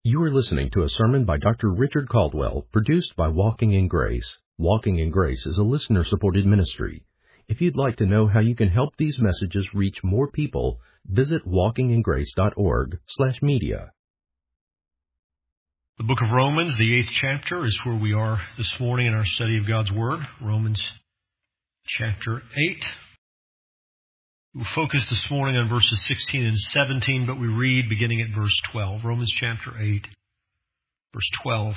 You are listening to a sermon by Dr. Richard Caldwell, produced by Walking in Grace. Walking in Grace is a listener-supported ministry. If you'd like to know how you can help these messages reach more people, visit walkingingrace.org/media. The book of Romans, the 8th chapter, is where we are this morning in our study of God's Word. Romans chapter 8. We'll focus this morning on verses 16 and 17, but we read beginning at verse 12. Romans chapter 8, verse 12.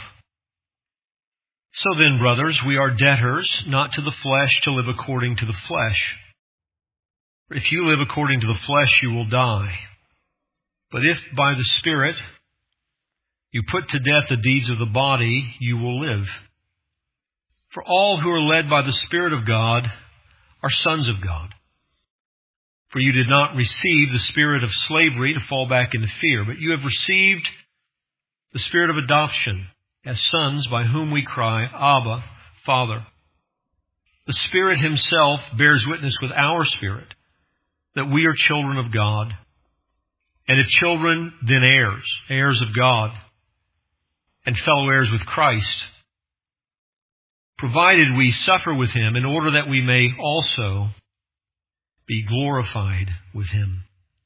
So then, brothers, we are debtors, not to the flesh, to live according to the flesh. For if you live according to the flesh, you will die. But if by the Spirit you put to death the deeds of the body, you will live. For all who are led by the Spirit of God are sons of God. For you did not receive the spirit of slavery to fall back into fear, but you have received the spirit of adoption as sons, by whom we cry, Abba, Father. The Spirit Himself bears witness with our spirit that we are children of God. And if children, then heirs, heirs of God, and fellow heirs with Christ, provided we suffer with Him in order that we may also be glorified with Him.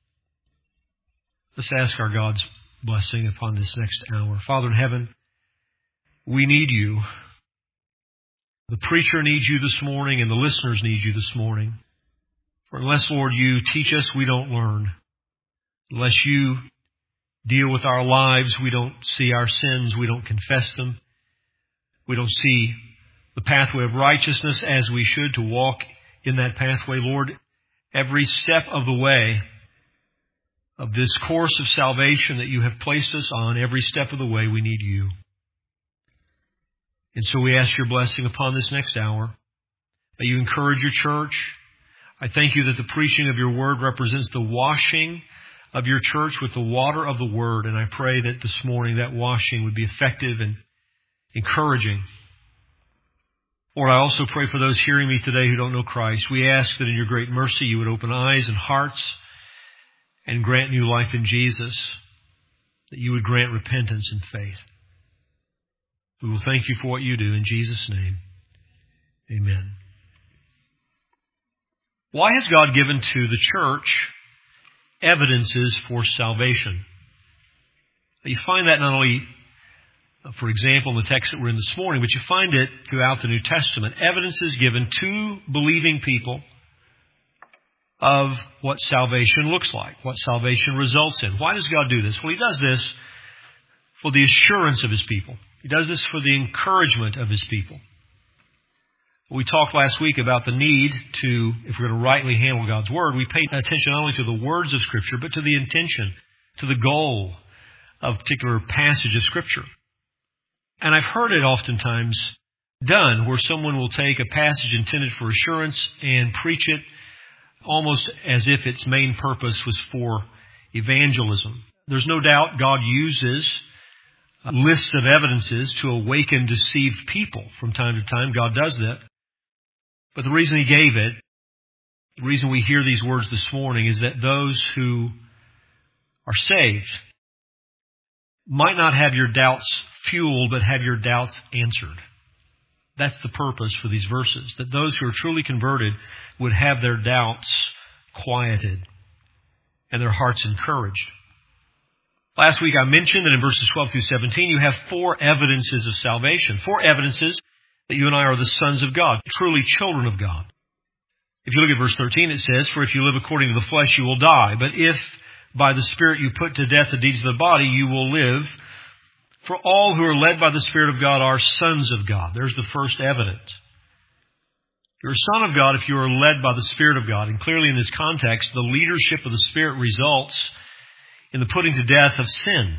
Let's ask our God's blessing upon this next hour. Father in heaven, we need You. The preacher needs You this morning, and the listeners need You this morning. For unless, Lord, You teach us, we don't learn. Unless You deal with our lives, we don't see our sins, we don't confess them. We don't see the pathway of righteousness as we should to walk in that pathway. Lord, every step of the way of this course of salvation that You have placed us on, every step of the way, we need You. And so we ask Your blessing upon this next hour. May You encourage Your church. I thank You that the preaching of Your word represents the washing of Your church with the water of the word. And I pray that this morning that washing would be effective and encouraging. Lord, I also pray for those hearing me today who don't know Christ. We ask that in Your great mercy You would open eyes and hearts and grant new life in Jesus, that You would grant repentance and faith. We will thank You for what You do in Jesus' name. Amen. Why has God given to the church evidences for salvation? You find that not only, for example, in the text that we're in this morning, but you find it throughout the New Testament. Evidence is given to believing people of what salvation looks like, what salvation results in. Why does God do this? Well, He does this for the assurance of His people. He does this for the encouragement of His people. We talked last week about the need to, if we're going to rightly handle God's Word, we pay attention not only to the words of Scripture, but to the intention, to the goal of a particular passage of Scripture. And I've heard it oftentimes done where someone will take a passage intended for assurance and preach it almost as if its main purpose was for evangelism. There's no doubt God uses lists of evidences to awaken deceived people from time to time. God does that. But the reason He gave it, the reason we hear these words this morning, is that those who are saved might not have your doubts fueled, but have your doubts answered. That's the purpose for these verses, that those who are truly converted would have their doubts quieted and their hearts encouraged. Last week I mentioned that in verses 12 through 17 you have 4 evidences of salvation, 4 evidences that you and I are the sons of God, truly children of God. If you look at verse 13, it says, For if you live according to the flesh, you will die. But if by the Spirit you put to death the deeds of the body, you will live. For all who are led by the Spirit of God are sons of God. There's the first evidence. You're a son of God if you are led by the Spirit of God. And clearly in this context, the leadership of the Spirit results in the putting to death of sin.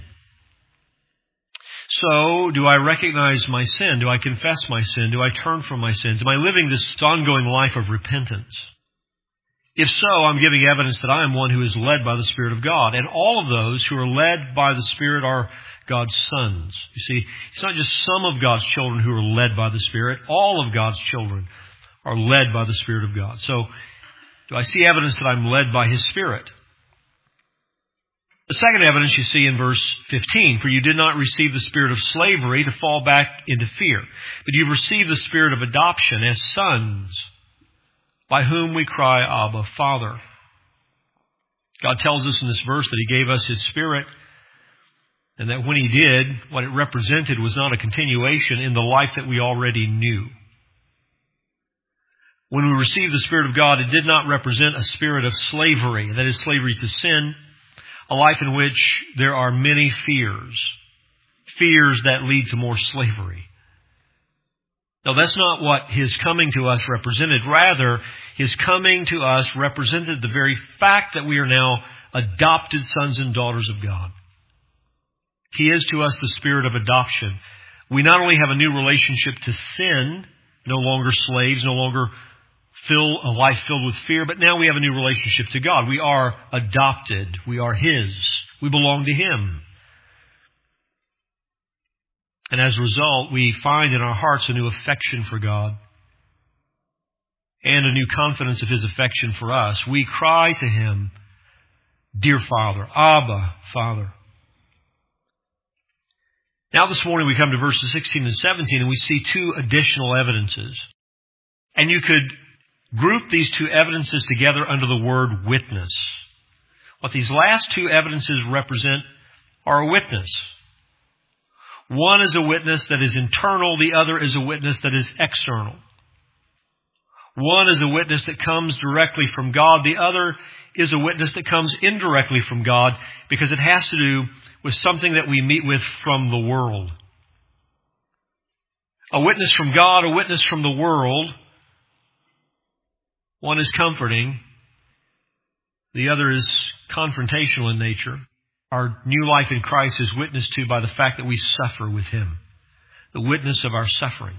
So, do I recognize my sin? Do I confess my sin? Do I turn from my sins? Am I living this ongoing life of repentance? If so, I'm giving evidence that I am one who is led by the Spirit of God. And all of those who are led by the Spirit are God's sons. You see, it's not just some of God's children who are led by the Spirit. All of God's children are led by the Spirit of God. So, do I see evidence that I'm led by His Spirit? The second evidence you see in verse 15, for you did not receive the spirit of slavery to fall back into fear, but you've received the spirit of adoption as sons, by whom we cry, Abba, Father. God tells us in this verse that He gave us His Spirit, and that when He did, what it represented was not a continuation in the life that we already knew. When we received the Spirit of God, it did not represent a spirit of slavery, that is, slavery to sin, a life in which there are many fears that lead to more slavery. No, that's not what His coming to us represented. Rather, His coming to us represented the very fact that we are now adopted sons and daughters of God. He is to us the spirit of adoption. We not only have a new relationship to sin, no longer slaves, no longer fill a life filled with fear, but now we have a new relationship to God. We are adopted. We are His. We belong to Him. And as a result, we find in our hearts a new affection for God and a new confidence of His affection for us. We cry to Him, Dear Father, Abba, Father. Now this morning we come to verses 16 and 17 and we see two additional evidences. And you could group these two evidences together under the word witness. What these last two evidences represent are a witness. One is a witness that is internal, the other is a witness that is external. One is a witness that comes directly from God, the other is a witness that comes indirectly from God because it has to do with something that we meet with from the world. A witness from God, a witness from the world. One is comforting. The other is confrontational in nature. Our new life in Christ is witnessed to by the fact that we suffer with Him. The witness of our sufferings.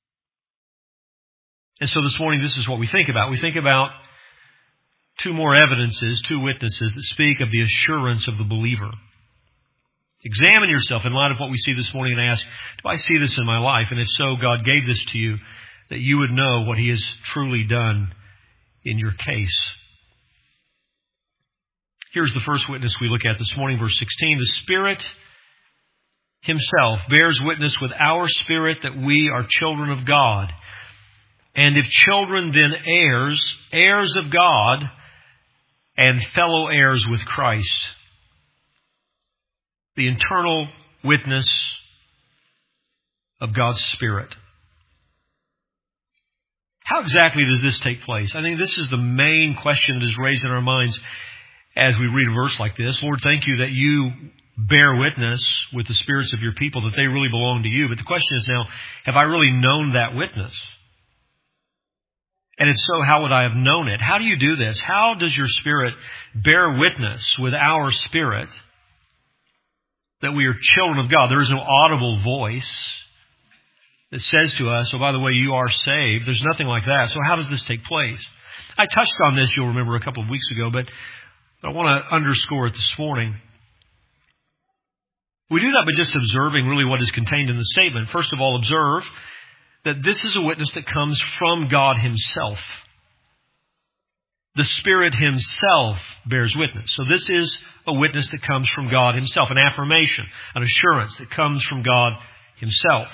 And so this morning, this is what we think about. We think about two more evidences, two witnesses that speak of the assurance of the believer. Examine yourself in light of what we see this morning and ask, do I see this in my life? And if so, God gave this to you that you would know what He has truly done in your case. Here's the first witness we look at this morning, verse 16. The Spirit Himself bears witness with our spirit that we are children of God. And if children, then heirs, heirs of God, and fellow heirs with Christ. The internal witness of God's Spirit. How exactly does this take place? I think this is the main question that is raised in our minds as we read a verse like this. Lord, thank you that you bear witness with the spirits of your people, that they really belong to you. But the question is now, have I really known that witness? And if so, how would I have known it? How do you do this? How does your Spirit bear witness with our spirit that we are children of God? There is no audible voice that says to us, oh, by the way, you are saved. There's nothing like that. So how does this take place? I touched on this, you'll remember, a couple of weeks ago, but I want to underscore it this morning. We do that by just observing really what is contained in the statement. First of all, observe that this is a witness that comes from God Himself. The Spirit Himself bears witness. So this is a witness that comes from God Himself, an affirmation, an assurance that comes from God Himself.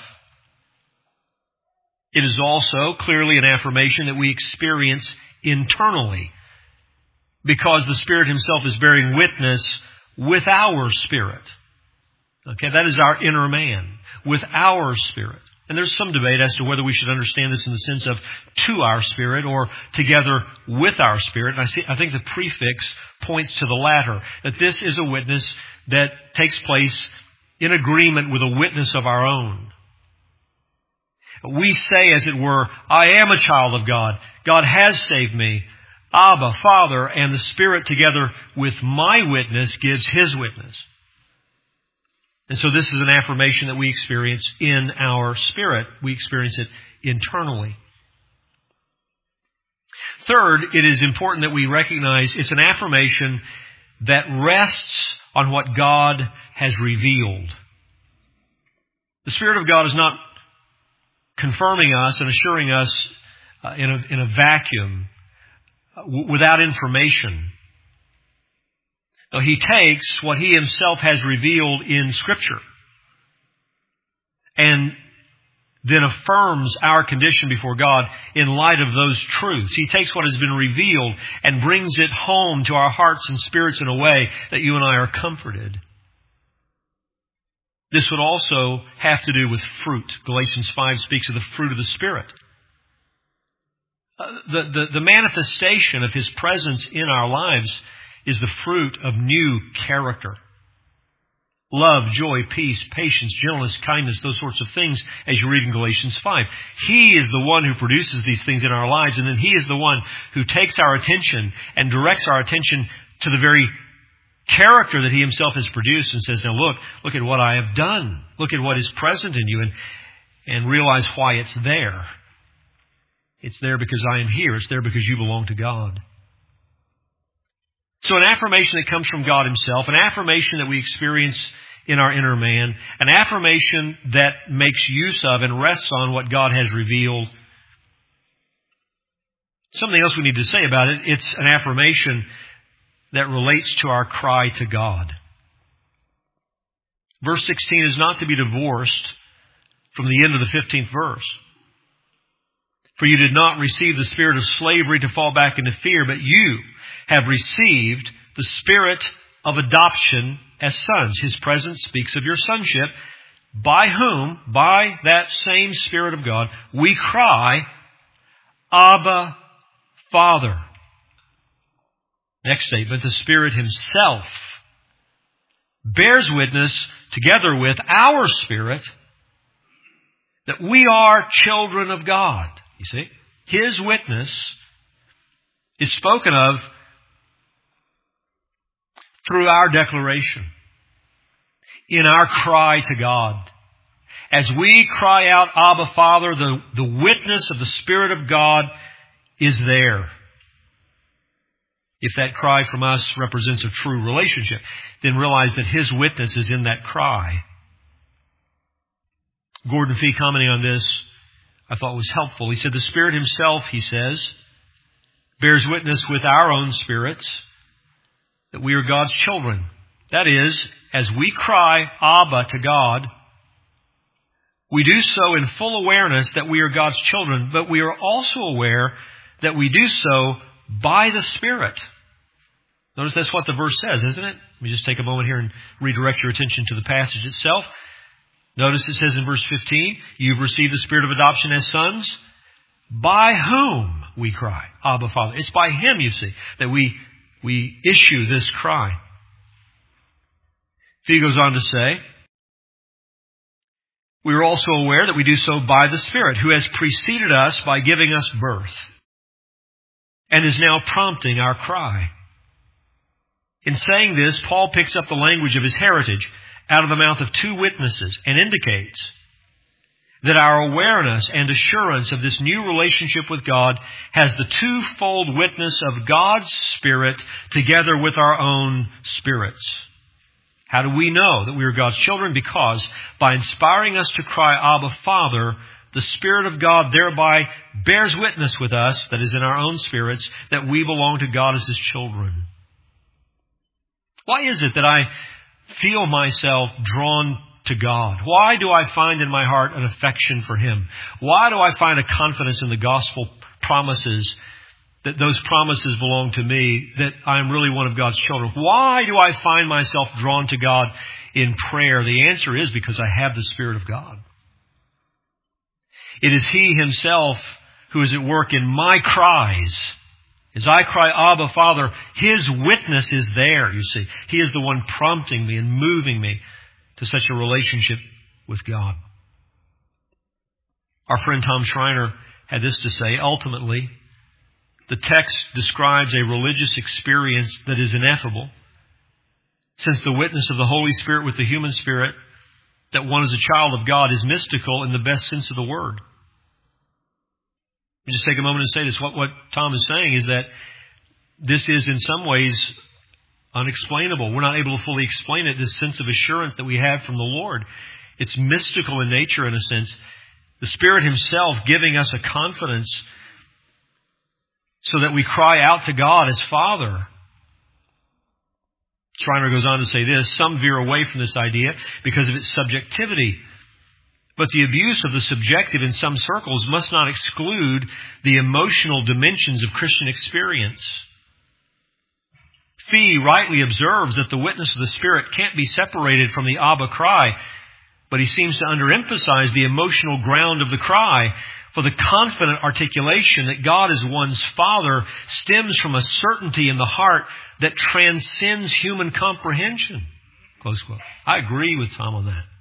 It is also clearly an affirmation that we experience internally, because the Spirit Himself is bearing witness with our spirit. Okay, that is our inner man, with our spirit. And there's some debate as to whether we should understand this in the sense of to our spirit or together with our spirit. And I think the prefix points to the latter, that this is a witness that takes place in agreement with a witness of our own. We say, as it were, I am a child of God. God has saved me. Abba, Father, and the Spirit together with my witness gives His witness. And so this is an affirmation that we experience in our spirit. We experience it internally. Third, it is important that we recognize it's an affirmation that rests on what God has revealed. The Spirit of God is not confirming us and assuring us in a vacuum without information. No, He takes what He Himself has revealed in Scripture and then affirms our condition before God in light of those truths. He takes what has been revealed and brings it home to our hearts and spirits in a way that you and I are comforted. This would also have to do with fruit. Galatians 5 speaks of the fruit of the Spirit. The manifestation of His presence in our lives is the fruit of new character. Love, joy, peace, patience, gentleness, kindness, those sorts of things as you read in Galatians 5. He is the one who produces these things in our lives, and then He is the one who takes our attention and directs our attention to the very character that He Himself has produced and says, now look at what I have done. Look at what is present in you and realize why it's there. It's there because I am here. It's there because you belong to God. So an affirmation that comes from God Himself, an affirmation that we experience in our inner man, an affirmation that makes use of and rests on what God has revealed. Something else we need to say about it, it's an affirmation that relates to our cry to God. Verse 16 is not to be divorced from the end of the 15th verse. For you did not receive the spirit of slavery to fall back into fear, but you have received the spirit of adoption as sons. His presence speaks of your sonship, by whom, by that same Spirit of God, we cry, Abba, Father. Next statement, the Spirit Himself bears witness together with our spirit that we are children of God. You see, His witness is spoken of through our declaration, in our cry to God. As we cry out, Abba, Father, the witness of the Spirit of God is there. If that cry from us represents a true relationship, then realize that His witness is in that cry. Gordon Fee, commenting on this, I thought was helpful. He said, the Spirit Himself, he says, bears witness with our own spirits that we are God's children. That is, as we cry, Abba, to God, we do so in full awareness that we are God's children, but we are also aware that we do so by the Spirit. Notice that's what the verse says, isn't it? Let me just take a moment here and redirect your attention to the passage itself. Notice it says in verse 15, you've received the Spirit of adoption as sons, by whom we cry, Abba, Father. It's by Him, you see, that we issue this cry. He goes on to say, we are also aware that we do so by the Spirit, who has preceded us by giving us birth, and is now prompting our cry. In saying this, Paul picks up the language of his heritage out of the mouth of two witnesses and indicates that our awareness and assurance of this new relationship with God has the twofold witness of God's Spirit together with our own spirits. How do we know that we are God's children? Because by inspiring us to cry, Abba, Father, the Spirit of God thereby bears witness with us, that is in our own spirits, that we belong to God as His children. Why is it that I feel myself drawn to God? Why do I find in my heart an affection for Him? Why do I find a confidence in the gospel promises, that those promises belong to me, that I am really one of God's children? Why do I find myself drawn to God in prayer? The answer is because I have the Spirit of God. It is He Himself who is at work in my cries. As I cry, Abba, Father, His witness is there, you see. He is the one prompting me and moving me to such a relationship with God. Our friend Tom Schreiner had this to say, ultimately, the text describes a religious experience that is ineffable, since the witness of the Holy Spirit with the human spirit, that one is a child of God, is mystical in the best sense of the word. Let me just take a moment and say this. What Tom is saying is that this is in some ways unexplainable. We're not able to fully explain it, this sense of assurance that we have from the Lord. It's mystical in nature in a sense. The Spirit Himself giving us a confidence so that we cry out to God as Father. Schreiner goes on to say this: some veer away from this idea because of its subjectivity. But the abuse of the subjective in some circles must not exclude the emotional dimensions of Christian experience. Fee rightly observes that the witness of the Spirit can't be separated from the Abba cry, but he seems to underemphasize the emotional ground of the cry, for the confident articulation that God is one's Father stems from a certainty in the heart that transcends human comprehension. Close quote. I agree with Tom on that.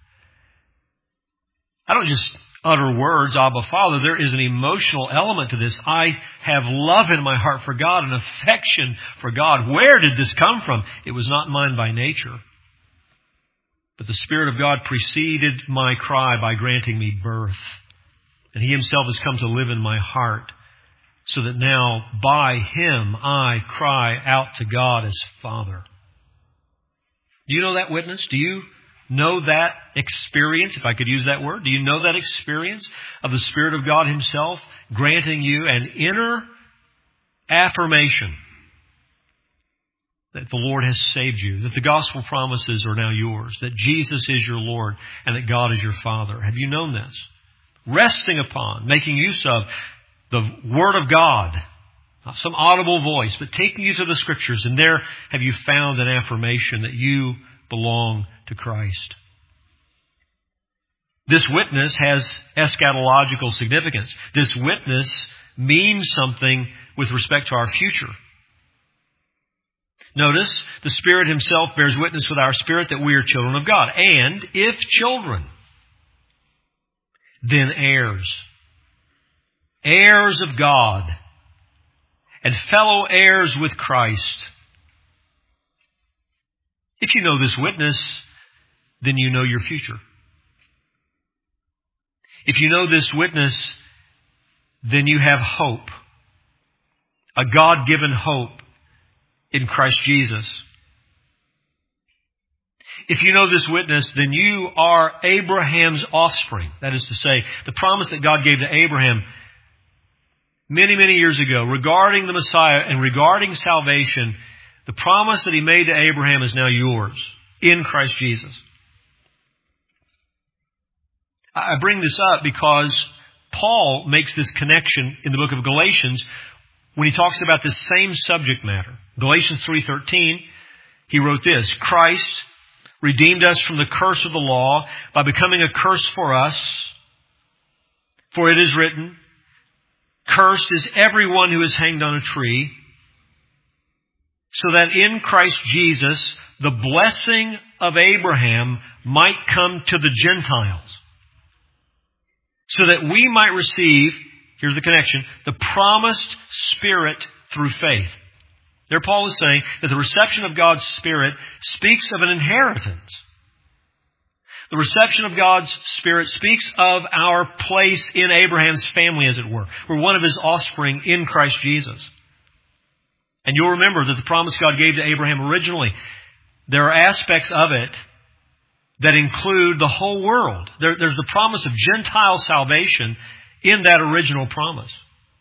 I don't just utter words, Abba Father. There is an emotional element to this. I have love in my heart for God, an affection for God. Where did this come from? It was not mine by nature. But the Spirit of God preceded my cry by granting me birth. And He Himself has come to live in my heart, so that now by Him I cry out to God as Father. Do you know that witness? Do you know that experience, if I could use that word? Do you know that experience of the Spirit of God Himself granting you an inner affirmation that the Lord has saved you, that the gospel promises are now yours, that Jesus is your Lord, and that God is your Father? Have you known this? Resting upon, making use of the Word of God, not some audible voice, but taking you to the Scriptures, and there have you found an affirmation that you belong to Christ. This witness has eschatological significance. This witness means something with respect to our future. Notice, the Spirit Himself bears witness with our spirit that we are children of God. And if children, then heirs. Heirs of God. And fellow heirs with Christ. If you know this witness, then you know your future. If you know this witness, then you have hope. A God-given hope in Christ Jesus. If you know this witness, then you are Abraham's offspring. That is to say, the promise that God gave to Abraham many, many years ago regarding the Messiah and regarding salvation, the promise that He made to Abraham is now yours in Christ Jesus. I bring this up because Paul makes this connection in the book of Galatians when he talks about this same subject matter. Galatians 3:13, he wrote this: Christ redeemed us from the curse of the law by becoming a curse for us. For it is written, cursed is everyone who is hanged on a tree, so that in Christ Jesus the blessing of Abraham might come to the Gentiles, so that we might receive, here's the connection, the promised Spirit through faith. There Paul is saying that the reception of God's Spirit speaks of an inheritance. The reception of God's Spirit speaks of our place in Abraham's family, as it were. We're one of his offspring in Christ Jesus. And you'll remember that the promise God gave to Abraham originally, there are aspects of it that include the whole world. There's the promise of Gentile salvation in that original promise.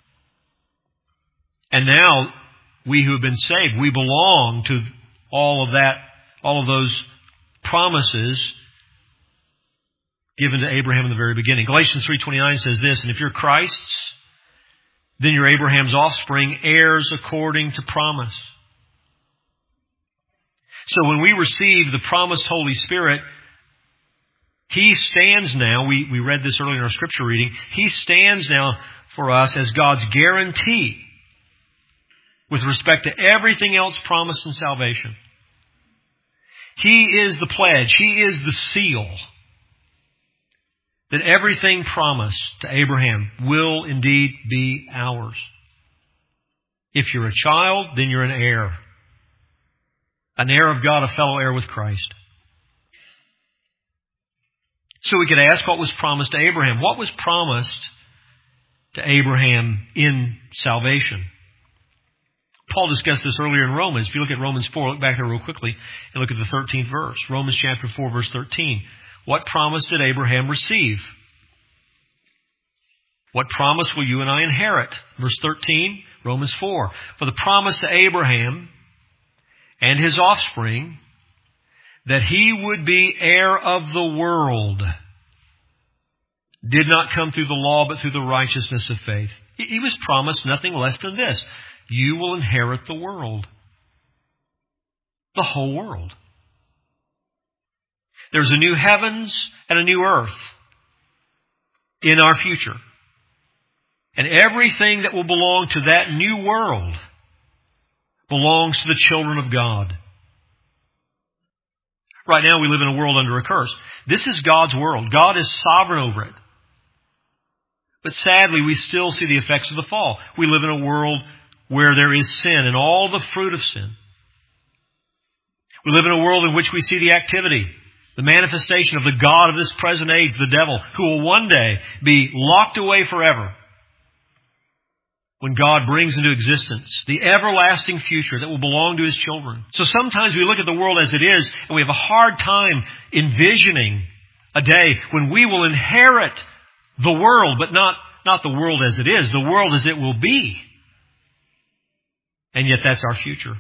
And now, we who have been saved, we belong to all of that, all of those promises given to Abraham in the very beginning. Galatians 3:29 says this, and if you're Christ's, then you're Abraham's offspring, heirs according to promise. So when we receive the promised Holy Spirit, He stands now, we read this earlier in our scripture reading, He stands now for us as God's guarantee with respect to everything else promised in salvation. He is the pledge. He is the seal that everything promised to Abraham will indeed be ours. If you're a child, then you're an heir. An heir of God, a fellow heir with Christ. So we could ask, what was promised to Abraham? What was promised to Abraham in salvation? Paul discussed this earlier in Romans. If you look at Romans 4, look back there real quickly and look at the 13th verse. Romans chapter 4, verse 13. What promise did Abraham receive? What promise will you and I inherit? Verse 13, Romans 4. For the promise to Abraham and his offspring, that he would be heir of the world, did not come through the law, but through the righteousness of faith. He was promised nothing less than this: you will inherit the world. The whole world. There's a new heavens and a new earth in our future. And everything that will belong to that new world belongs to the children of God. Right now we live in a world under a curse. This is God's world. God is sovereign over it. But sadly, we still see the effects of the fall. We live in a world where there is sin and all the fruit of sin. We live in a world in which we see the activity, the manifestation of the God of this present age, the devil, who will one day be locked away forever when God brings into existence the everlasting future that will belong to His children. So sometimes we look at the world as it is, and we have a hard time envisioning a day when we will inherit the world, but not the world as it is, the world as it will be. And yet that's our future.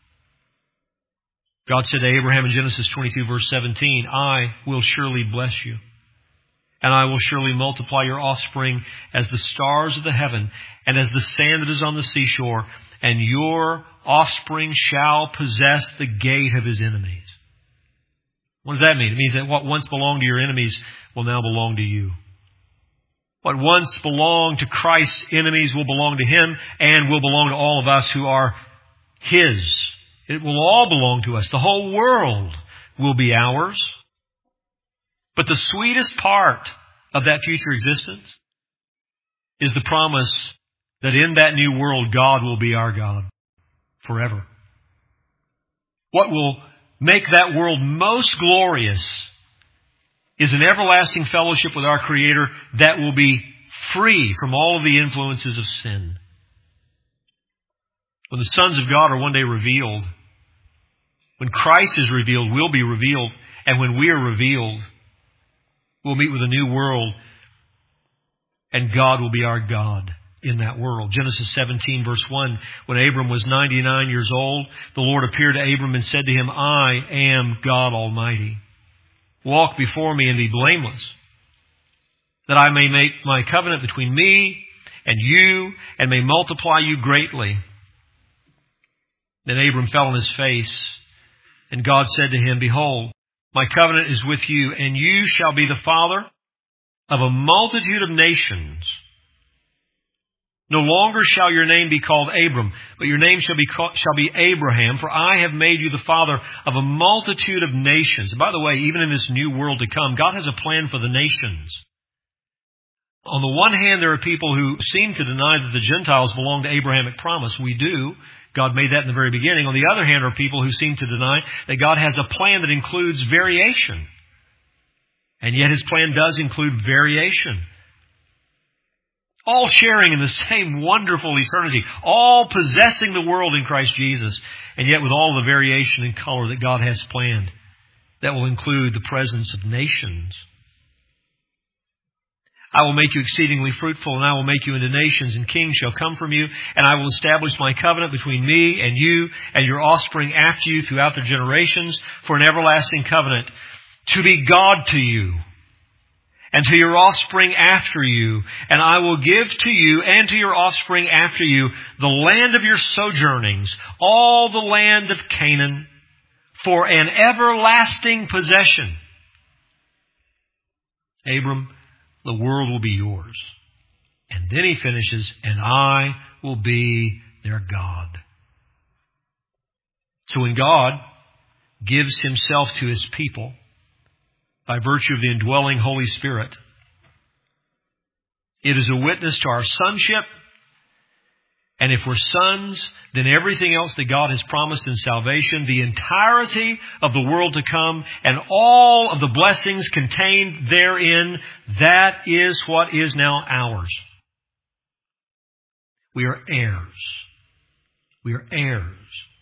God said to Abraham in Genesis 22, verse 17, I will surely bless you, and I will surely multiply your offspring as the stars of the heaven and as the sand that is on the seashore, and your offspring shall possess the gate of his enemies. What does that mean? It means that what once belonged to your enemies will now belong to you. What once belonged to Christ's enemies will belong to Him and will belong to all of us who are His. It will all belong to us. The whole world will be ours. But the sweetest part of that future existence is the promise that in that new world, God will be our God forever. What will make that world most glorious is an everlasting fellowship with our Creator that will be free from all of the influences of sin. When the sons of God are one day revealed, when Christ is revealed, we'll be revealed. And when we are revealed, we'll meet with a new world, and God will be our God in that world. Genesis 17, verse 1, when Abram was 99 years old, the Lord appeared to Abram and said to him, I am God Almighty. Walk before me and be blameless, that I may make my covenant between me and you, and may multiply you greatly. Then Abram fell on his face, and God said to him, Behold, my covenant is with you, and you shall be the father of a multitude of nations. No longer shall your name be called Abram, but your name shall be Abraham, for I have made you the father of a multitude of nations. And by the way, even in this new world to come, God has a plan for the nations. On the one hand, there are people who seem to deny that the Gentiles belong to Abrahamic promise. We do. God made that in the very beginning. On the other hand, are people who seem to deny that God has a plan that includes variation. And yet His plan does include variation. All sharing in the same wonderful eternity. All possessing the world in Christ Jesus. And yet with all the variation and color that God has planned, that will include the presence of nations. I will make you exceedingly fruitful, and I will make you into nations, and kings shall come from you, and I will establish my covenant between me and you and your offspring after you throughout the generations for an everlasting covenant, to be God to you and to your offspring after you. And I will give to you and to your offspring after you the land of your sojournings, all the land of Canaan, for an everlasting possession. Abram, the world will be yours. And then he finishes, and I will be their God. So when God gives Himself to His people by virtue of the indwelling Holy Spirit, it is a witness to our sonship. And if we're sons, then everything else that God has promised in salvation, the entirety of the world to come, and all of the blessings contained therein, that is what is now ours. We are heirs. We are heirs.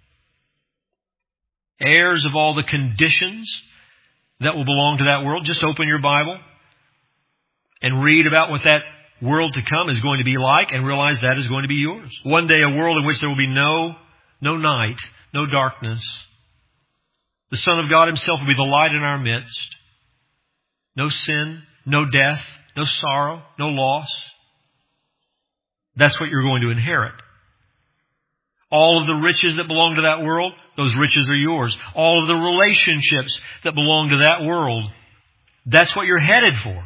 Heirs of all the conditions that will belong to that world. Just open your Bible and read about what that world to come is going to be like, and realize that is going to be yours. One day, a world in which there will be no night, no darkness, The Son of God Himself will be the light in our midst. No sin, no death, no sorrow, no loss. That's what you're going to inherit. All of the riches that belong to that world, those riches are yours. All of the relationships that belong to that world, that's what you're headed for.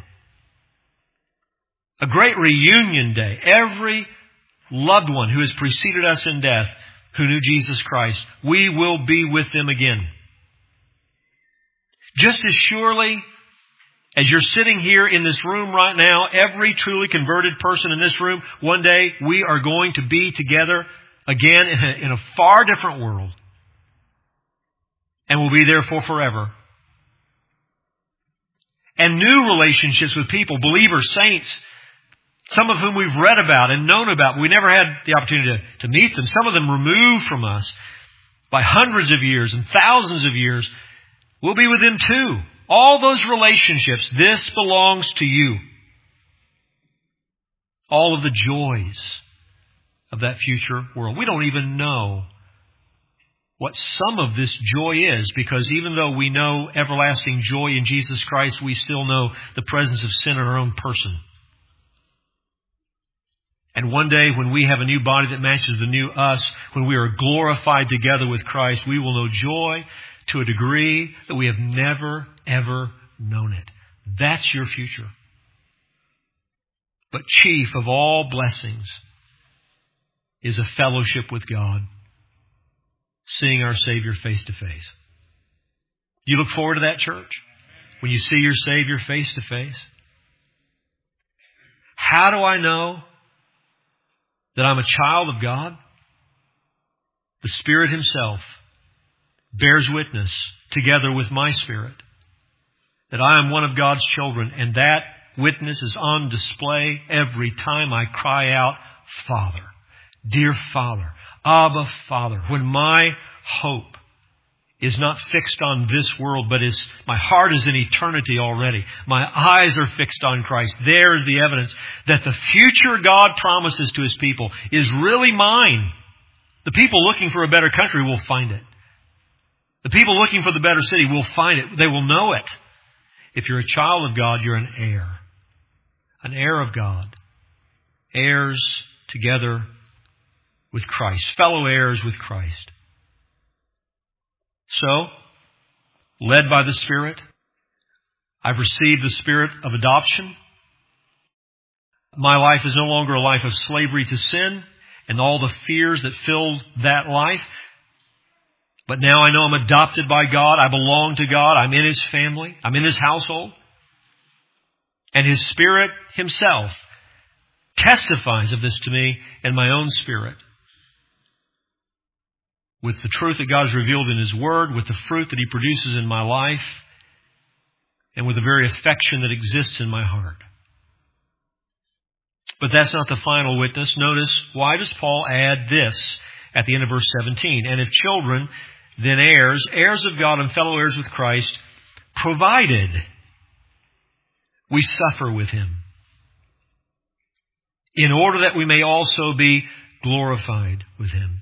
A great reunion day. Every loved one who has preceded us in death, who knew Jesus Christ, we will be with them again. Just as surely as you're sitting here in this room right now, every truly converted person in this room, one day we are going to be together again in a far different world. And we'll be there for forever. And new relationships with people, believers, saints, some of whom we've read about and known about, but we never had the opportunity to meet them. Some of them removed from us by hundreds of years and thousands of years. We'll be with them too. All those relationships, this belongs to you. All of the joys of that future world. We don't even know what some of this joy is, because even though we know everlasting joy in Jesus Christ, we still know the presence of sin in our own person. And one day when we have a new body that matches the new us, when we are glorified together with Christ, we will know joy to a degree that we have never, ever known it. That's your future. But chief of all blessings is a fellowship with God, seeing our Savior face to face. You look forward to that, church? When you see your Savior face to face? How do I know that I'm a child of God? The Spirit Himself bears witness together with my spirit that I am one of God's children, and that witness is on display every time I cry out, Father, dear Father, Abba, Father. When my hope is not fixed on this world, but my heart is in eternity already. My eyes are fixed on Christ. There is the evidence that the future God promises to His people is really mine. The people looking for a better country will find it. The people looking for the better city will find it. They will know it. If you're a child of God, you're an heir of God, heirs together with Christ, fellow heirs with Christ. So, led by the Spirit, I've received the Spirit of adoption. My life is no longer a life of slavery to sin and all the fears that filled that life. But now I know I'm adopted by God. I belong to God. I'm in His family. I'm in His household. And His Spirit Himself testifies of this to me in my own spirit. With the truth that God has revealed in His Word, with the fruit that He produces in my life, and with the very affection that exists in my heart. But that's not the final witness. Notice, why does Paul add this at the end of verse 17? And if children, then heirs, heirs of God and fellow heirs with Christ, provided we suffer with Him, in order that we may also be glorified with Him.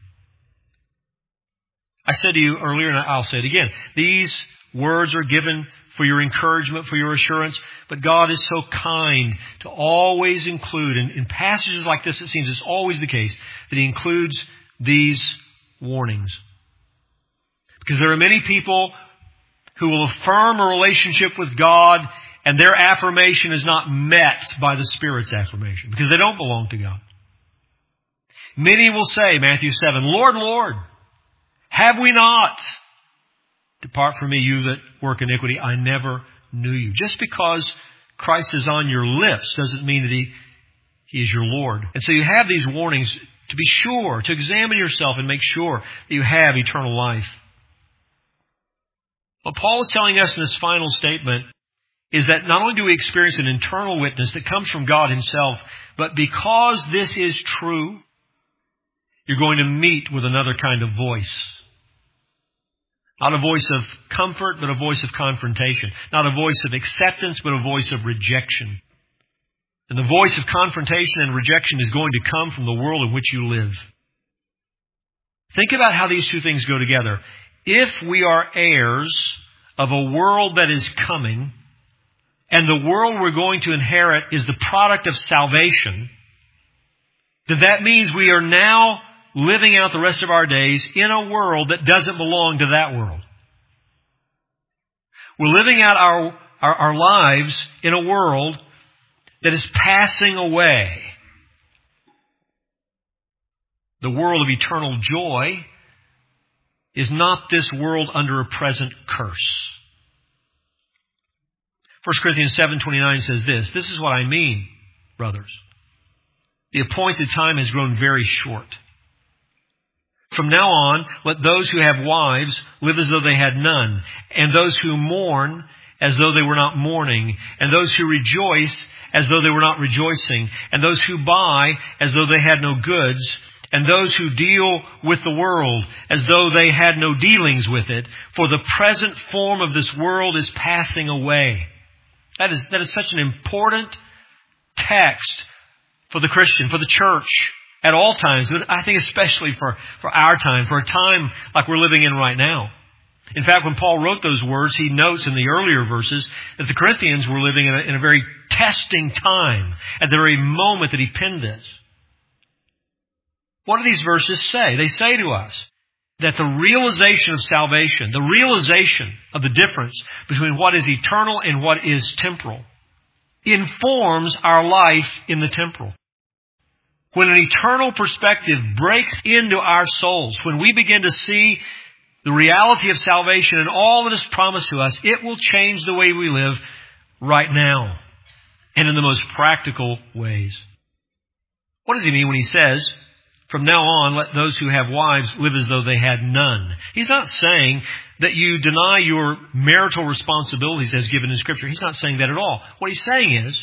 I said to you earlier, and I'll say it again, these words are given for your encouragement, for your assurance, but God is so kind to always include, in passages like this, it seems it's always the case, that He includes these warnings. Because there are many people who will affirm a relationship with God, and their affirmation is not met by the Spirit's affirmation, because they don't belong to God. Many will say, Matthew 7, Lord, Lord, have we not? Depart from me, you that work iniquity. I never knew you. Just because Christ is on your lips doesn't mean that He is your Lord. And so you have these warnings to be sure, to examine yourself and make sure that you have eternal life. What Paul is telling us in this final statement is that not only do we experience an internal witness that comes from God Himself, but because this is true, you're going to meet with another kind of voice. Not a voice of comfort, but a voice of confrontation. Not a voice of acceptance, but a voice of rejection. And the voice of confrontation and rejection is going to come from the world in which you live. Think about how these two things go together. if we are heirs of a world that is coming, and the world we're going to inherit is the product of salvation, then that means we are now living out the rest of our days in a world that doesn't belong to that world. We're living out our lives in a world that is passing away. The world of eternal joy is not this world under a present curse. 1 Corinthians 7:29 says this. This is what I mean, brothers. The appointed time has grown very short. From now on, let those who have wives live as though they had none, and those who mourn as though they were not mourning, and those who rejoice as though they were not rejoicing, and those who buy as though they had no goods, and those who deal with the world as though they had no dealings with it, for the present form of this world is passing away. That is such an important text for the Christian, for the church, at all times. But I think especially for our time, for a time like we're living in right now. In fact, when Paul wrote those words, he notes in the earlier verses that the Corinthians were living in a very testing time at the very moment that he penned this. What do these verses say? They say to us that the realization of salvation, the realization of the difference between what is eternal and what is temporal, informs our life in the temporal. When an eternal perspective breaks into our souls, when we begin to see the reality of salvation and all that is promised to us, it will change the way we live right now and in the most practical ways. What does he mean when he says, from now on, let those who have wives live as though they had none? He's not saying that you deny your marital responsibilities as given in Scripture. He's not saying that at all. What he's saying is,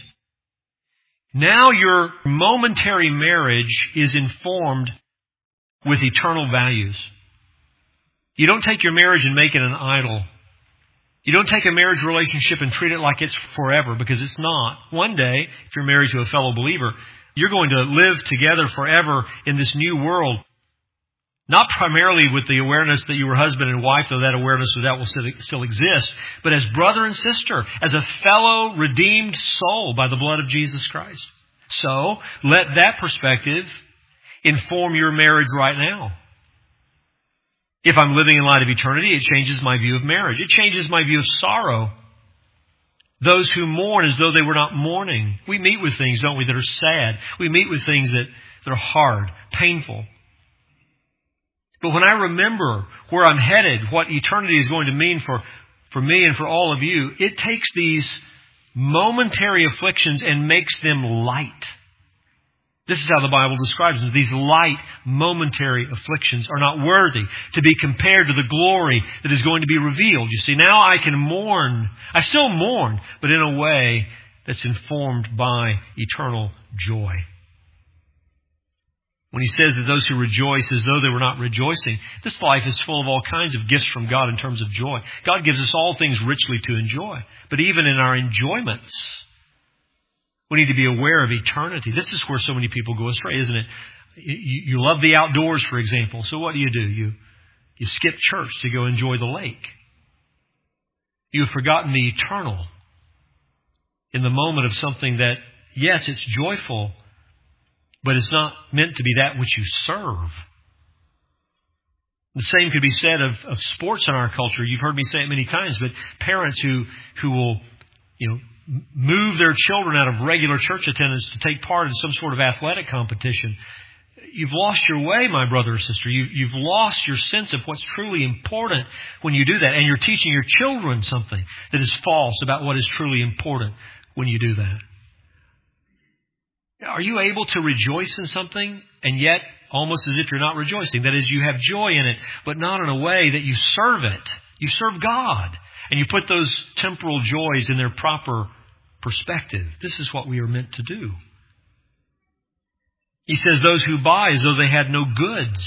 now your momentary marriage is informed with eternal values. You don't take your marriage and make it an idol. You don't take a marriage relationship and treat it like it's forever, because it's not. One day, if you're married to a fellow believer, you're going to live together forever in this new world. Not primarily with the awareness that you were husband and wife, though that awareness of that will still exist, but as brother and sister, as a fellow redeemed soul by the blood of Jesus Christ. So, let that perspective inform your marriage right now. If I'm living in light of eternity, it changes my view of marriage. It changes my view of sorrow. Those who mourn as though they were not mourning. We meet with things, don't we, that are sad. We meet with things that are hard, painful. But when I remember where I'm headed, what eternity is going to mean for me and for all of you, it takes these momentary afflictions and makes them light. This is how the Bible describes them. These light, momentary afflictions are not worthy to be compared to the glory that is going to be revealed. You see, now I can mourn. I still mourn, but in a way that's informed by eternal joy. When he says that those who rejoice as though they were not rejoicing, this life is full of all kinds of gifts from God in terms of joy. God gives us all things richly to enjoy. But even in our enjoyments, we need to be aware of eternity. This is where so many people go astray, isn't it? You love the outdoors, for example. So what do? You skip church to go enjoy the lake. You've forgotten the eternal in the moment of something that, yes, it's joyful, but it's not meant to be that which you serve. The same could be said of sports in our culture. You've heard me say it many times, but parents who will, move their children out of regular church attendance to take part in some sort of athletic competition. You've lost your way, my brother or sister. You've lost your sense of what's truly important when you do that. And you're teaching your children something that is false about what is truly important when you do that. Are you able to rejoice in something and yet almost as if you're not rejoicing? That is, you have joy in it, but not in a way that you serve it. You serve God. And you put those temporal joys in their proper perspective. This is what we are meant to do. He says those who buy as though they had no goods.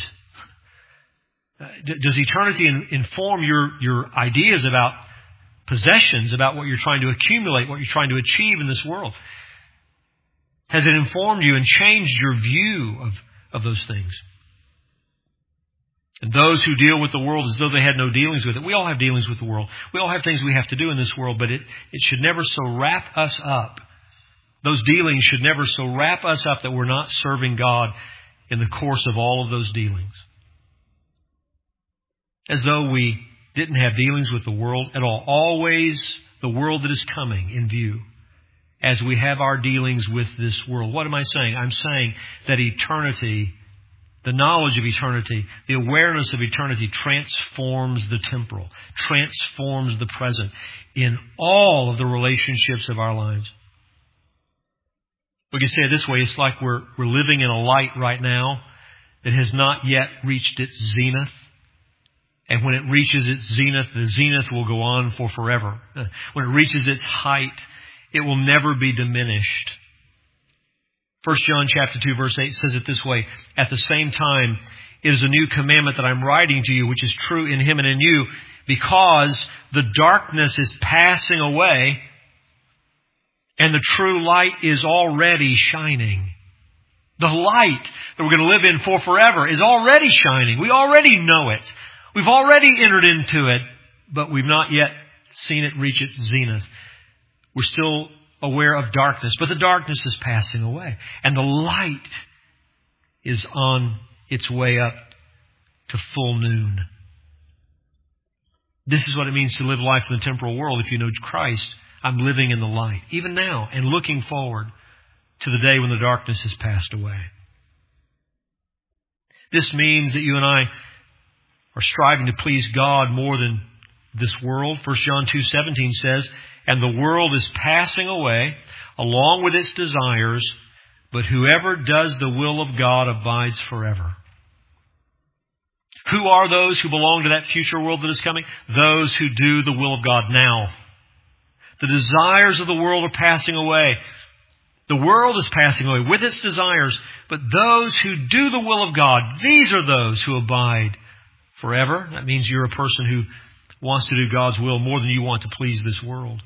Does eternity inform your ideas about possessions, about what you're trying to accumulate, what you're trying to achieve in this world? Has it informed you and changed your view of those things? And those who deal with the world as though they had no dealings with it. We all have dealings with the world. We all have things we have to do in this world, but it should never so wrap us up. Those dealings should never so wrap us up that we're not serving God in the course of all of those dealings. As though we didn't have dealings with the world at all. Always the world that is coming in view as we have our dealings with this world. What am I saying? I'm saying that eternity, the knowledge of eternity, the awareness of eternity transforms the temporal, transforms the present in all of the relationships of our lives. We can say it this way, it's like we're living in a light right now that has not yet reached its zenith. And when it reaches its zenith, the zenith will go on for forever. When it reaches its height, it will never be diminished. 1 John chapter 2 verse 8 says it this way, at the same time, it is a new commandment that I'm writing to you, which is true in Him and in you, because the darkness is passing away and the true light is already shining. The light that we're going to live in for forever is already shining. We already know it. We've already entered into it, but we've not yet seen it reach its zenith. We're still aware of darkness, but the darkness is passing away. And the light is on its way up to full noon. This is what it means to live life in the temporal world. If you know Christ, I'm living in the light, even now, and looking forward to the day when the darkness has passed away. This means that you and I are striving to please God more than this world. 1 John 2:17 says, and the world is passing away along with its desires, but whoever does the will of God abides forever. Who are those who belong to that future world that is coming? Those who do the will of God now. The desires of the world are passing away. The world is passing away with its desires, but those who do the will of God, these are those who abide forever. That means you're a person who wants to do God's will more than you want to please this world.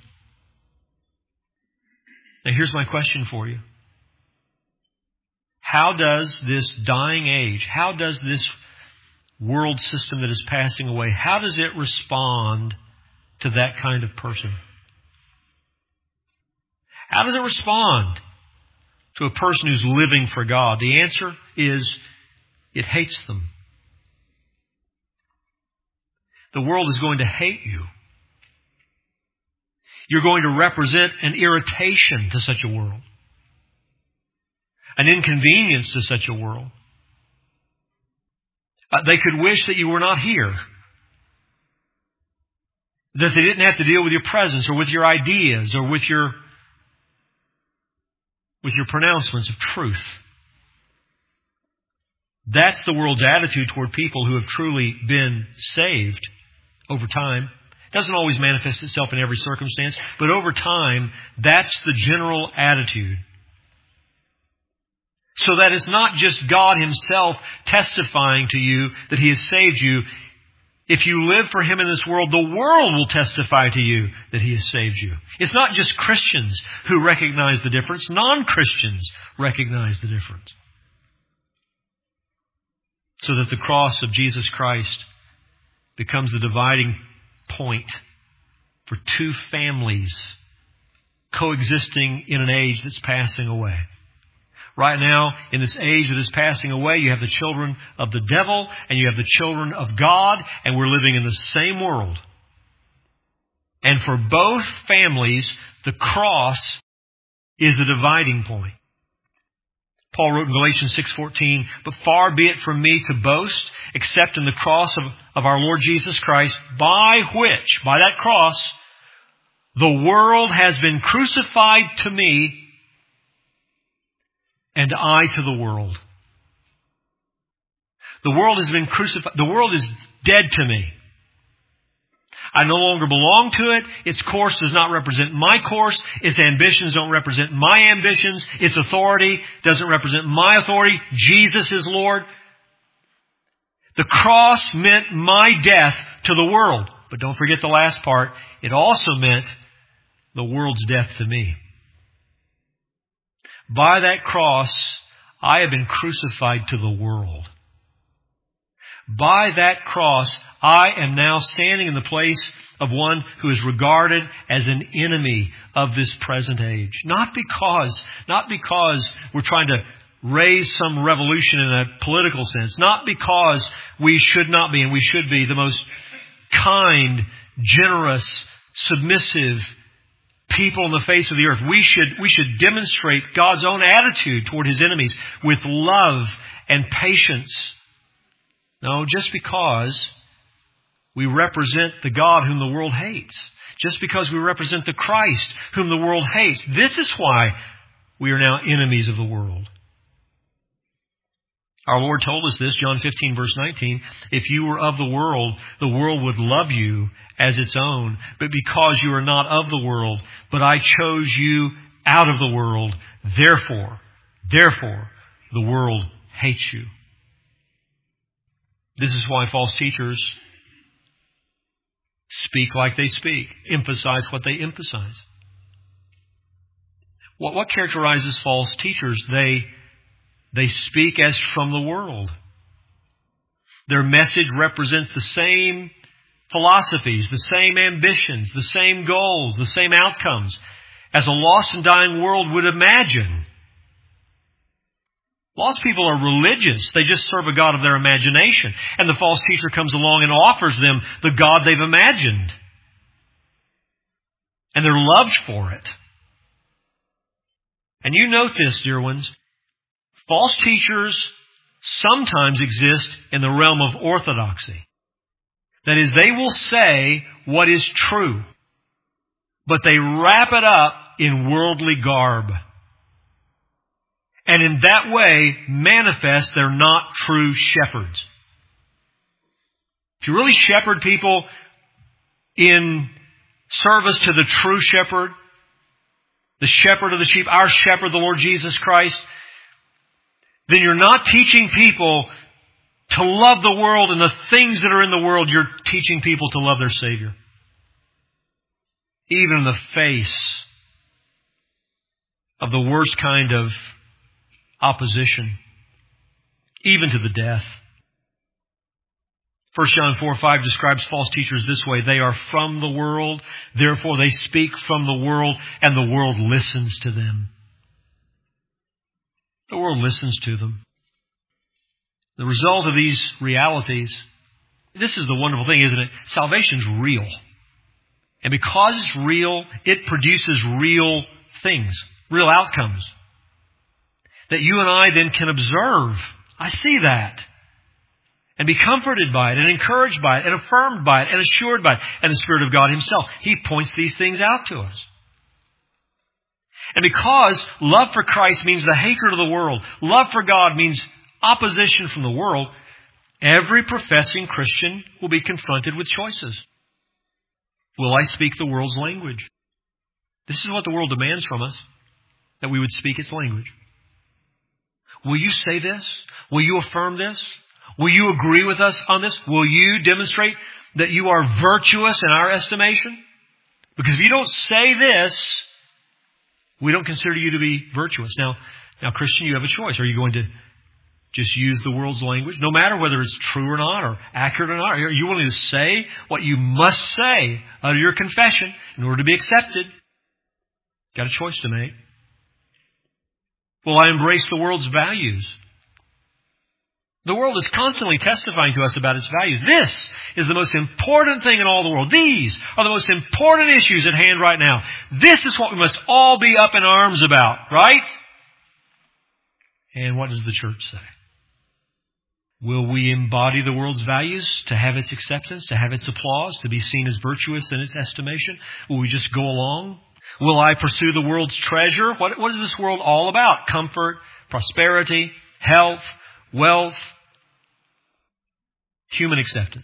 Now here's my question for you. How does this dying age, how does this world system that is passing away, how does it respond to that kind of person? How does it respond to a person who's living for God? The answer is it hates them. The world is going to hate you. You're going to represent an irritation to such a world, an inconvenience to such a world. They could wish that you were not here, that they didn't have to deal with your presence or with your ideas or with your pronouncements of truth. That's the world's attitude toward people who have truly been saved over time. It doesn't always manifest itself in every circumstance, but over time, that's the general attitude. So that it's not just God Himself testifying to you that He has saved you. If you live for Him in this world, the world will testify to you that He has saved you. It's not just Christians who recognize the difference. Non-Christians recognize the difference. So that the cross of Jesus Christ becomes the dividing point for two families coexisting in an age that's passing away. Right now, in this age that is passing away, you have the children of the devil and you have the children of God, and we're living in the same world. And for both families, the cross is a dividing point. Paul wrote in Galatians 6:14, but far be it from me to boast, except in the cross of our Lord Jesus Christ, by that cross, the world has been crucified to me, and I to the world. The world has been crucified. The world is dead to me. I no longer belong to it. Its course does not represent my course. Its ambitions don't represent my ambitions. Its authority doesn't represent my authority. Jesus is Lord. The cross meant my death to the world. But don't forget the last part. It also meant the world's death to me. By that cross, I have been crucified to the world. by that cross, I am now standing in the place of one who is regarded as an enemy of this present age. Not because we're trying to raise some revolution in a political sense. Not because we should not be and we should be the most kind, generous, submissive people on the face of the earth. We should demonstrate God's own attitude toward His enemies with love and patience. No, just because we represent the God whom the world hates. Just because we represent the Christ whom the world hates. This is why we are now enemies of the world. Our Lord told us this, John 15, verse 19. If you were of the world would love you as its own. But because you are not of the world, but I chose you out of the world, therefore, the world hates you. This is why false teachers speak like they speak, emphasize what they emphasize. What characterizes false teachers? They speak as from the world. Their message represents the same philosophies, the same ambitions, the same goals, the same outcomes as a lost and dying world would imagine. Lost people are religious. They just serve a God of their imagination. And the false teacher comes along and offers them the God they've imagined. And they're loved for it. And you note this, dear ones. False teachers sometimes exist in the realm of orthodoxy. That is, they will say what is true, but they wrap it up in worldly garb. And in that way, manifest they're not true shepherds. If you really shepherd people in service to the true shepherd, the shepherd of the sheep, our shepherd, the Lord Jesus Christ, then you're not teaching people to love the world and the things that are in the world. You're teaching people to love their Savior. Even in the face of the worst kind of opposition, even to the death. 1 John 4:5 describes false teachers this way. They are from the world, therefore they speak from the world, and the world listens to them. The world listens to them. The result of these realities, this is the wonderful thing, isn't it? Salvation's real. And because it's real, it produces real things, real outcomes that you and I then can observe. I see that. And be comforted by it, and encouraged by it, and affirmed by it, and assured by it. And the Spirit of God Himself, He points these things out to us. And because love for Christ means the hatred of the world, love for God means opposition from the world, every professing Christian will be confronted with choices. Will I speak the world's language? This is what the world demands from us, that we would speak its language. Will you say this? Will you affirm this? Will you agree with us on this? Will you demonstrate that you are virtuous in our estimation? Because if you don't say this, we don't consider you to be virtuous. Now, Christian, you have a choice. Are you going to just use the world's language, no matter whether it's true or not, or accurate or not? Are you willing to say what you must say out of your confession in order to be accepted? You've got a choice to make. Will I embrace the world's values? The world is constantly testifying to us about its values. This is the most important thing in all the world. These are the most important issues at hand right now. This is what we must all be up in arms about, right? And what does the church say? Will we embody the world's values to have its acceptance, to have its applause, to be seen as virtuous in its estimation? Will we just go along? Will I pursue the world's treasure? What is this world all about? Comfort, prosperity, health, wealth, human acceptance.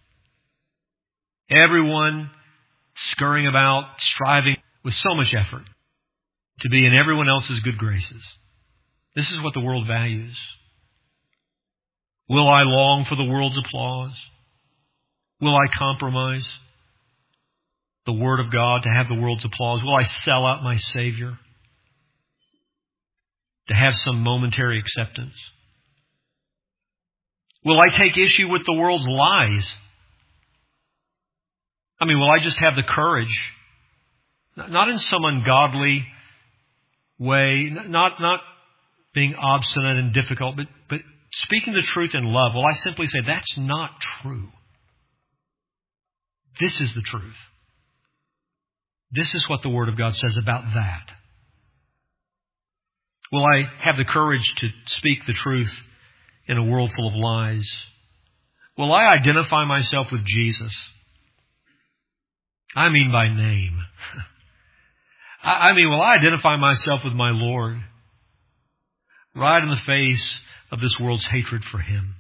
Everyone scurrying about, striving with so much effort to be in everyone else's good graces. This is what the world values. Will I long for the world's applause? Will I compromise the Word of God to have the world's applause? Will I sell out my Savior to have some momentary acceptance? Will I take issue with the world's lies? I mean, will I just have the courage, not in some ungodly way, not being obstinate and difficult, but speaking the truth in love? Will I simply say, that's not true? This is the truth. This is what the Word of God says about that. Will I have the courage to speak the truth in a world full of lies? Will I identify myself with Jesus? I mean by name. I mean, will I identify myself with my Lord? Right in the face of this world's hatred for Him.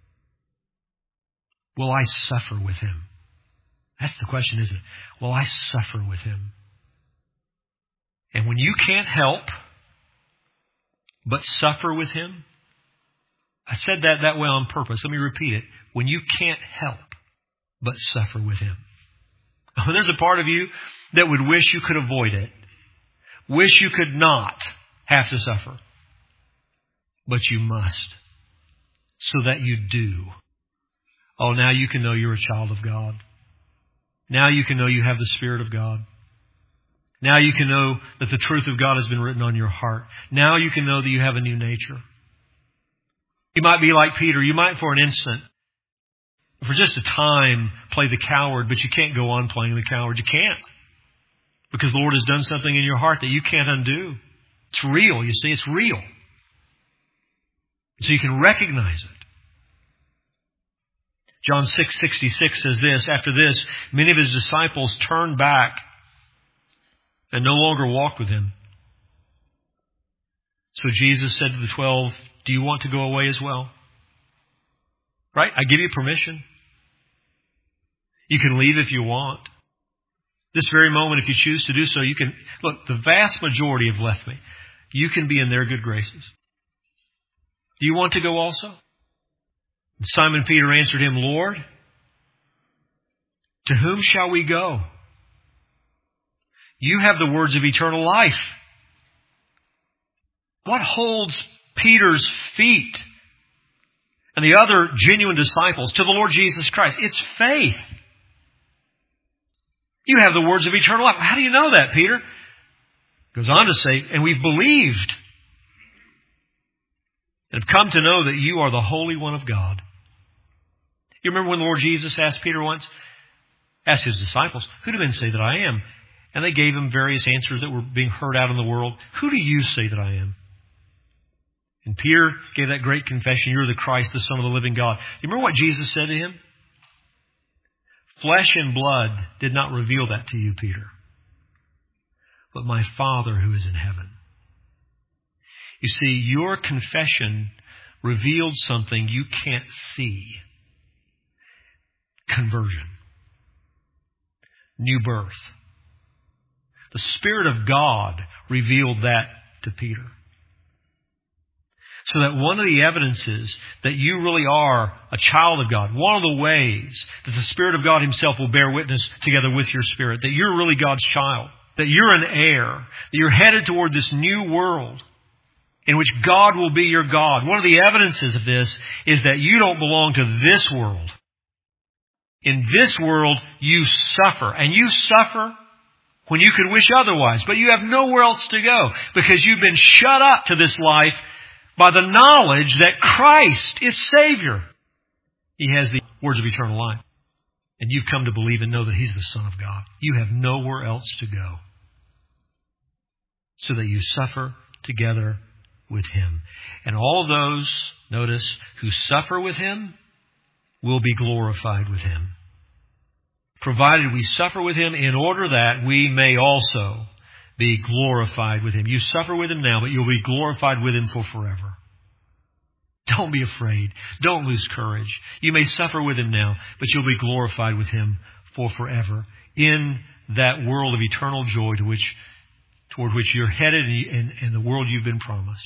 Will I suffer with Him? That's the question, isn't it? Will I suffer with Him? And when you can't help but suffer with Him, I said that way on purpose. Let me repeat it. When you can't help but suffer with Him. Oh, there's a part of you that would wish you could avoid it. Wish you could not have to suffer. But you must. So that you do. Oh, now you can know you're a child of God. Now you can know you have the Spirit of God. Now you can know that the truth of God has been written on your heart. Now you can know that you have a new nature. You might be like Peter. You might for an instant, for just a time, play the coward, but you can't go on playing the coward. You can't. Because the Lord has done something in your heart that you can't undo. It's real, you see. It's real. So you can recognize it. John 6:66 says this, after this, many of His disciples turned back and no longer walked with Him. So Jesus said to the 12, do you want to go away as well? Right? I give you permission. You can leave if you want. This very moment, if you choose to do so, you can... Look, the vast majority have left me. You can be in their good graces. Do you want to go also? And Simon Peter answered Him, Lord, to whom shall we go? You have the words of eternal life. What holds Peter's feet and the other genuine disciples to the Lord Jesus Christ? It's faith. You have the words of eternal life. How do you know that, Peter? Goes on to say, and we've believed and have come to know that you are the Holy One of God. You remember when the Lord Jesus asked Peter once, asked His disciples, who do men say that I am? And they gave Him various answers that were being heard out in the world. Who do you say that I am? And Peter gave that great confession, you're the Christ, the Son of the living God. You remember what Jesus said to him? Flesh and blood did not reveal that to you, Peter, but my Father who is in heaven. You see, your confession revealed something you can't see. Conversion. New birth. The Spirit of God revealed that to Peter. So that one of the evidences that you really are a child of God, one of the ways that the Spirit of God Himself will bear witness together with your spirit, that you're really God's child, that you're an heir, that you're headed toward this new world in which God will be your God. One of the evidences of this is that you don't belong to this world. In this world, you suffer. And you suffer when you could wish otherwise. But you have nowhere else to go because you've been shut up to this life by the knowledge that Christ is Savior. He has the words of eternal life. And you've come to believe and know that He's the Son of God. You have nowhere else to go. So that you suffer together with Him. And all those, notice, who suffer with Him will be glorified with Him. Provided we suffer with Him in order that we may also be glorified with Him. You suffer with Him now, but you'll be glorified with Him for forever. Don't be afraid. Don't lose courage. You may suffer with Him now, but you'll be glorified with Him for forever in that world of eternal joy toward which you're headed and the world you've been promised.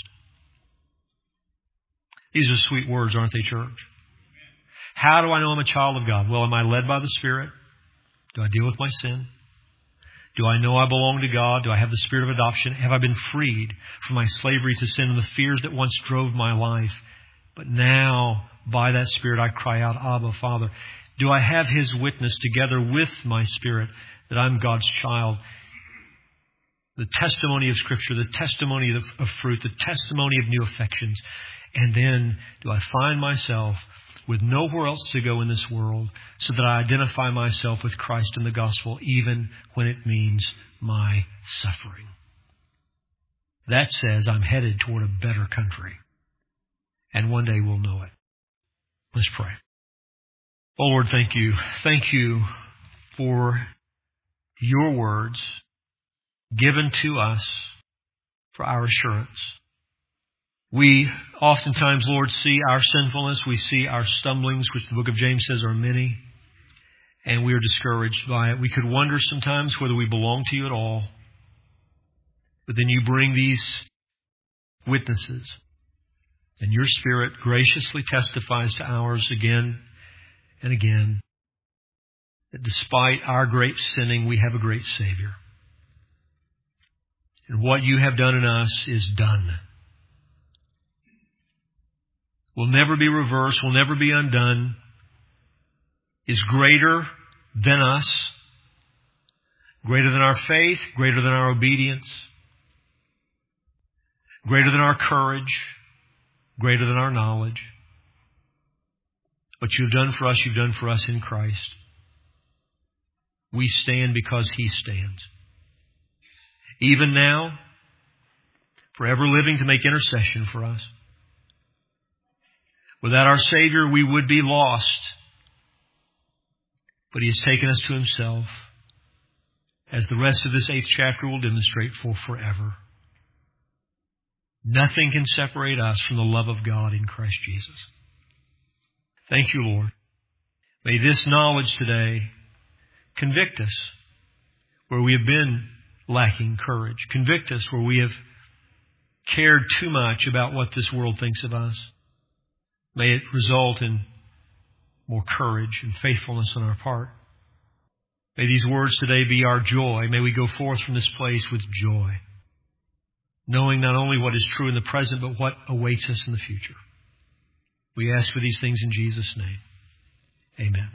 These are sweet words, aren't they, church? How do I know I'm a child of God? Well, am I led by the Spirit? Do I deal with my sin? Do I know I belong to God? Do I have the Spirit of adoption? Have I been freed from my slavery to sin and the fears that once drove my life? But now by that Spirit, I cry out, Abba, Father. Do I have His witness together with my spirit that I'm God's child? The testimony of Scripture, the testimony of fruit, the testimony of new affections. And then do I find myself with nowhere else to go in this world so that I identify myself with Christ in the gospel even when it means my suffering? That says I'm headed toward a better country. And one day we'll know it. Let's pray. Oh Lord, thank you. Thank you for your words given to us for our assurance. We oftentimes, Lord, see our sinfulness. We see our stumblings, which the book of James says are many. And we are discouraged by it. We could wonder sometimes whether we belong to you at all. But then you bring these witnesses. And your Spirit graciously testifies to ours again and again that despite our great sinning, we have a great Savior. And what you have done in us is done. Will never be reversed, will never be undone, is greater than us, greater than our faith, greater than our obedience, greater than our courage, greater than our knowledge. What you've done for us, you've done for us in Christ. We stand because He stands. Even now, forever living to make intercession for us. Without our Savior, we would be lost. But He has taken us to Himself, as the rest of this 8th chapter will demonstrate, for forever. Nothing can separate us from the love of God in Christ Jesus. Thank you, Lord. May this knowledge today convict us where we have been lacking courage. Convict us where we have cared too much about what this world thinks of us. May it result in more courage and faithfulness on our part. May these words today be our joy. May we go forth from this place with joy, knowing not only what is true in the present, but what awaits us in the future. We ask for these things in Jesus' name. Amen.